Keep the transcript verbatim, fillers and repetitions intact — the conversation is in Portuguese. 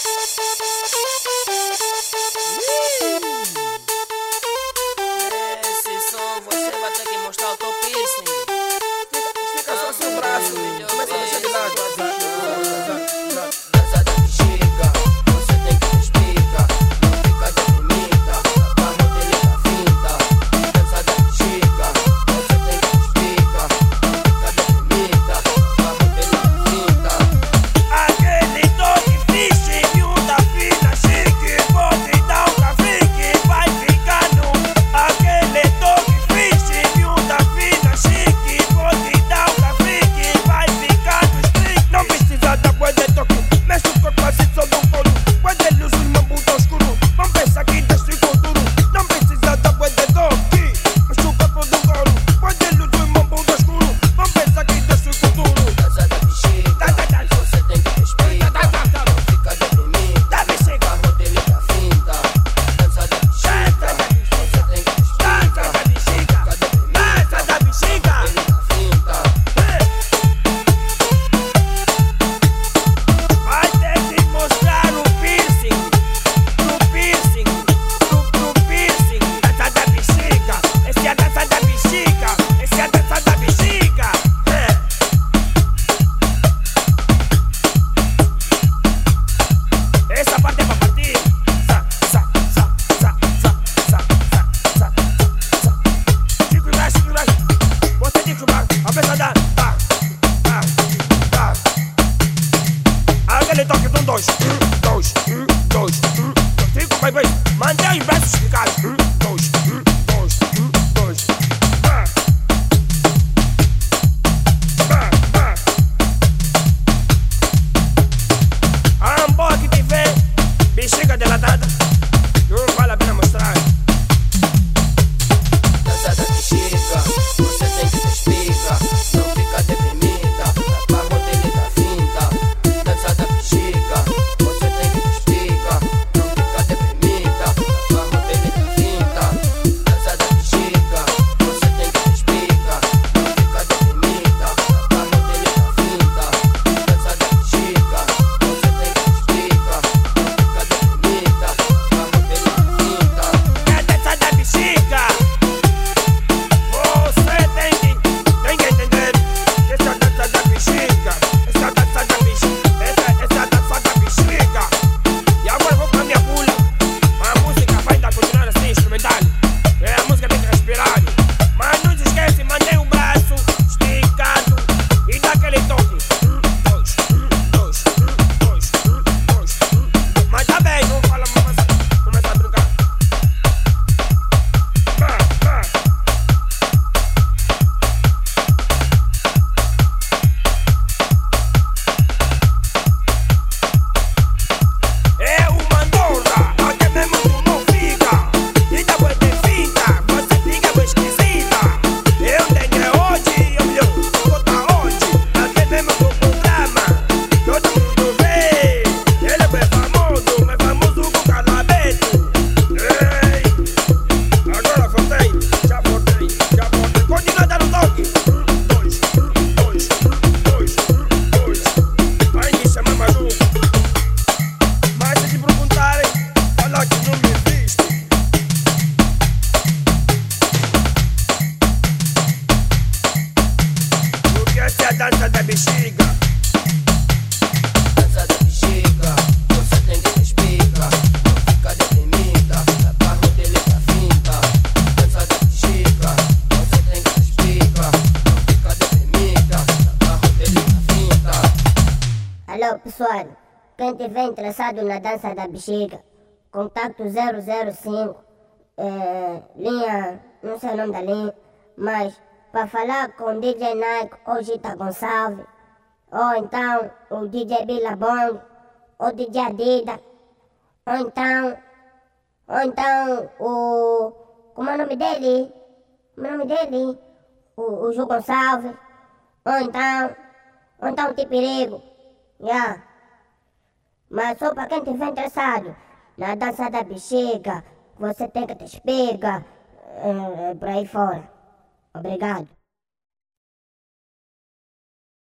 Esse som você vai ter que mostrar o teu piercing. Estica só seu braço, começa a mexer de lado. Dança da bexiga, você tem que explicar. Não fica deprimida, a modelo da finta. Dança da bexiga, você tem que explicar. Não fica deprimida, a modelo da finta. Aquele toque fixe, miúda fina, chique. Vou te dar um café que vai ficar no. Aquele toque fixe, miúda fina, chique. Vou te dar um café que vai ficar no street. Não precisa da coisa de toque, mexe o corpo assim só do couro. Quando ele usa o mambo tão escuro, vão pensar que deixa o duro. Não precisa da coisa de toque, mexe o corpo do couro. Quando ele usa o mambo tão escuro, vão pensar que deixa o duro. Dança da bexiga, você tem que explicar. Não fica deprimida, Da bexiga. a modelo da finta. Dança da bexiga, você tem que explicar. Dança da bexiga, dança da bexiga. Modelo da finta. Vai ter que mostrar o piercing, pro piercing, pro, pro piercing. Dança da bexiga, esse é a dança da bexiga, esse é a dança da bexiga. É. Essa parte é pra partir. Sa, sa, sa, sa, sa, sa, sa, sa, sa. Cinco e mais, cinco e mais. Você tem que jogar a pesadão. Tá, tá, tá. Aquele toque de um, dois, um, dois, um, dois, um, dois. Cinco, vai, vai. Mantém os braços esticados. Um, dois, um, dois, um, dois. Vá. Vá, vá. A hambúrguer que tiver bexiga delatada, não vale a pena mostrar. Dança da bexiga, você tem que explicar. Não fica deprimida, a modelo da finta. Dança da bexiga, você tem que explicar. Não fica deprimida, a modelo da finta. Dança da bexiga, você tem que explicar. Não fica deprimida, a modelo da finta. Dança da bexiga, você tem que explicar. Não fica deprimida, a modelo da finta. É dança da bexiga. Você tem que, tem que entender. Essa é a dança da bexiga. Essa é a dança da bexiga. Essa, essa é a dança da bexiga. E agora vou pra minha pula. A música vai ainda continuar assim, instrumental. É, a música tem que respirar. Mas não se esquece, mantém o braço esticado e dá aquele toque. Um, dois, um, dois, um, dois, um, dois, um, dois. Mas tá bem, não fala mais. Começa a brincar. Vá, vá. É o mandorra, até mesmo tu não fica. E da boa de fita, você fica bem esquisita. Eu tenho é hoje, eu me conta hoje. Até mesmo do programa, todo mundo vê. Ele é bem famoso, mas famoso com calabeto. Ei, agora voltei, já voltei, já voltei. Continua dando toque. Um, dois, um, dois, um, dois, um, dois. Vai me chamar maluco. Mas se te perguntarem, fala que não me viste. Porque essa é a dança da bexiga. Dança da bexiga, você tem que explicar. Não fica deprimida, a modelo da finta. Dança da bexiga, você tem que explicar. Não fica deprimida, a modelo da finta. Alô pessoal, quem estiver interessado na dança da bexiga, contacto zero zero cinco, é, linha, não sei o nome da linha, mas para falar com o D J Nike ou Gita Gonçalves, ou então o D J Billabong, ou D J Adida, ou então, ou então o, como é o nome dele? Como é o nome dele? O, o Ju Gonçalves, ou então, ou então o Tipirigo, yeah. Mas só para quem estiver interessado na dança da bexiga, você tem que te espiga, é, por aí fora. Obrigado.